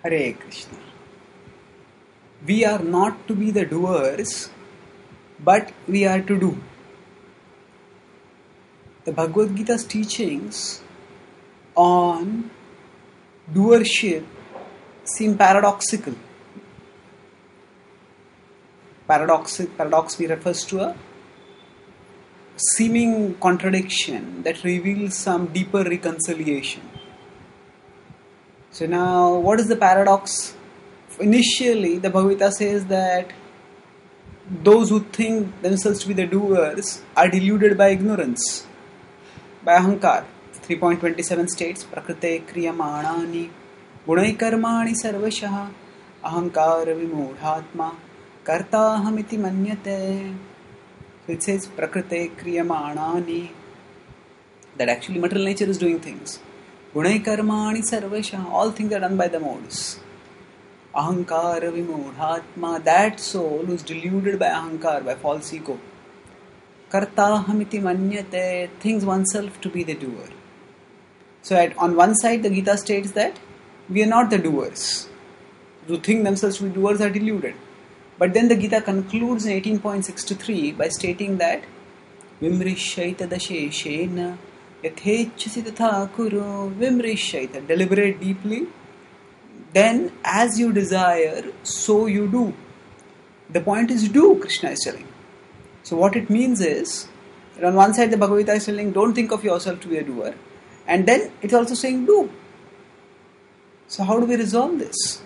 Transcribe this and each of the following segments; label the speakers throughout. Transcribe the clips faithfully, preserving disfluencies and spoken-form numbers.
Speaker 1: Hare Krishna. We are not to be the doers, but we are to do. The Bhagavad Gita's teachings on doership seem paradoxical. Paradox, paradox refers to a seeming contradiction that reveals some deeper reconciliation. So now, what is the paradox? Initially, the Bhagavad Gita says that those who think themselves to be the doers are deluded by ignorance, by ahankar. three point two seven states, Prakrite kriyamanani gunai karmani sarvashah ahankar vimodhatma kartahamiti manyate. So it says Prakrite kriyamanani, that actually material nature is doing things. Gunai karmani sarvashah, all things are done by the modes. Ahankar vimodhatma, that soul who is deluded by ahankar, by false ego. Kartahamiti manyate, thinks oneself to be the doer. So at, on one side the Gita states that we are not the doers. Who think themselves to be doers are deluded. But then the Gita concludes in eighteen point six three by stating that Vimrishaita dasheshena yathechasi tatha kuru vimrishaita, deliberate deeply, then as you desire, so you do. The point is do, Krishna is telling. So what it means is, on one side the Bhagavad Gita is telling don't think of yourself to be a doer, and then it's also saying do. So how do we resolve this?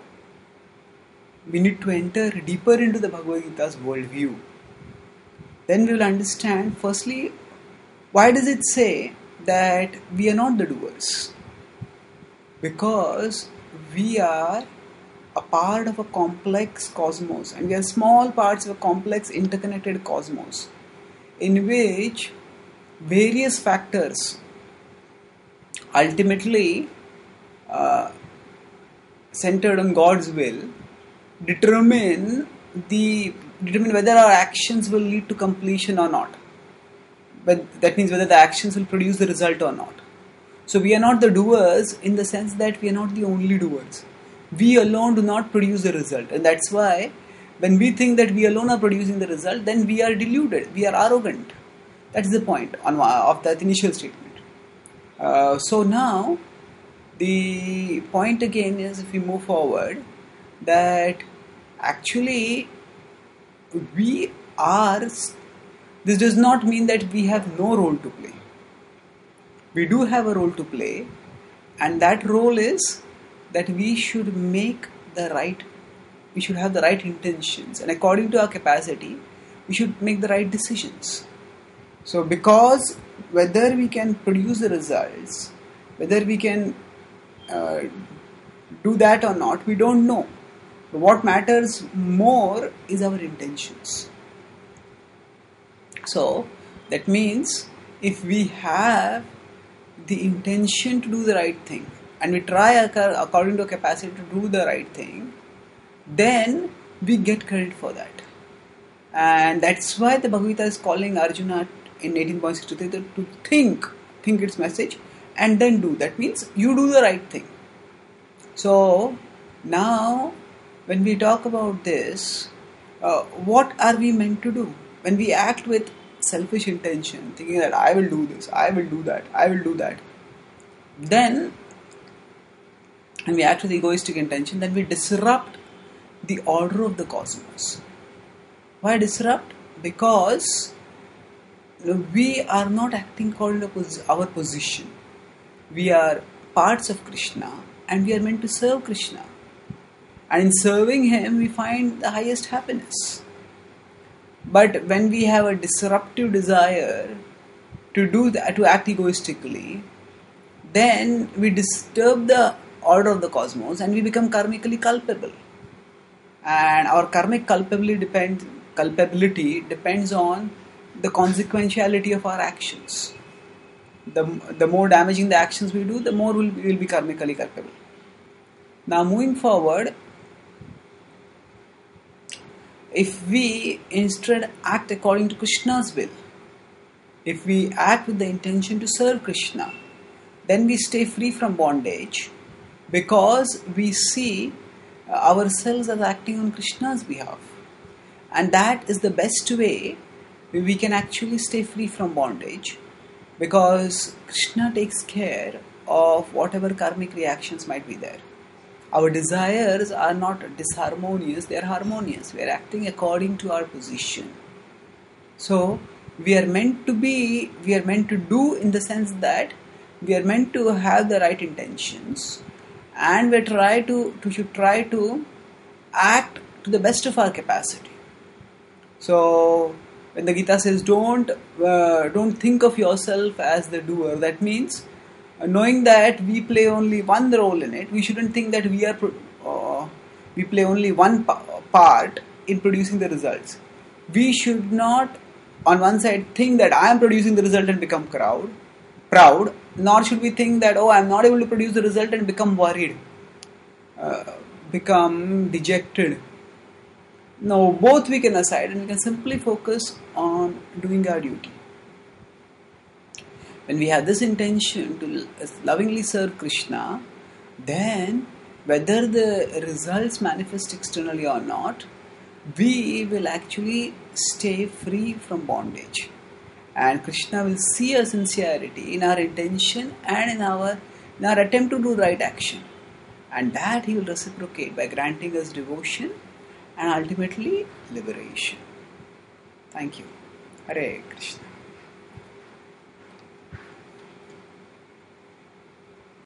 Speaker 1: We need to enter deeper into the Bhagavad Gita's worldview. Then we will understand, firstly, why does it say that we are not the doers? Because we are a part of a complex cosmos, and we are small parts of a complex interconnected cosmos in which various factors ultimately uh, centered on God's will determine the determine whether our actions will lead to completion or not. But that means whether the actions will produce the result or not. So we are not the doers in the sense that we are not the only doers. We alone do not produce the result, and that's why when we think that we alone are producing the result, then we are deluded, we are arrogant. That's the point on, of that initial statement. Uh, so now the point again is, if we move forward, that actually we are, this does not mean that we have no role to play. We do have a role to play, and that role is that we should make the right, we should have the right intentions, and according to our capacity, we should make the right decisions. So because whether we can produce the results, whether we can uh, do that or not, we don't know. But what matters more is our intentions. So that means if we have the intention to do the right thing, and we try according to our capacity to do the right thing, then we get credit for that. And that's why the Bhagavad Gita is calling Arjuna in eighteen point six three to think, think its message, and then do. That means you do the right thing. So now when we talk about this, uh, what are we meant to do? When we act with selfish intention, thinking that I will do this, I will do that, I will do that, then, and we act with egoistic intention, then we disrupt the order of the cosmos. Why disrupt? Because you know, we are not acting according to our position. We are parts of Krishna, and we are meant to serve Krishna. And in serving Him, we find the highest happiness. But when we have a disruptive desire to do that, to act egoistically, then we disturb the order of the cosmos and we become karmically culpable. And our karmic culpability depends, culpability depends on the consequentiality of our actions. The, the more damaging the actions we do, the more we will, will be karmically culpable. Now moving forward, if we instead act according to Krishna's will, if we act with the intention to serve Krishna, then we stay free from bondage, because we see ourselves as acting on Krishna's behalf. And that is the best way we can actually stay free from bondage, because Krishna takes care of whatever karmic reactions might be there. Our desires are not disharmonious, they are harmonious. We are acting according to our position. So we are meant to be, we are meant to do in the sense that we are meant to have the right intentions, and we try to, to should try to act to the best of our capacity. So when the Gita says don't uh, don't think of yourself as the doer, that means uh, knowing that we play only one role in it, we shouldn't think that we are uh, we play only one pa- part in producing the results. We should not on one side think that I am producing the result and become proud, proud, nor should we think that, oh, I am not able to produce the result and become worried, uh, become dejected. No, both we can aside and we can simply focus on doing our duty. When we have this intention to lovingly serve Krishna, then whether the results manifest externally or not, we will actually stay free from bondage. And Krishna will see our sincerity in our intention and in our, in our attempt to do right action. And that He will reciprocate by granting us devotion and ultimately liberation. Thank you. Hare Krishna.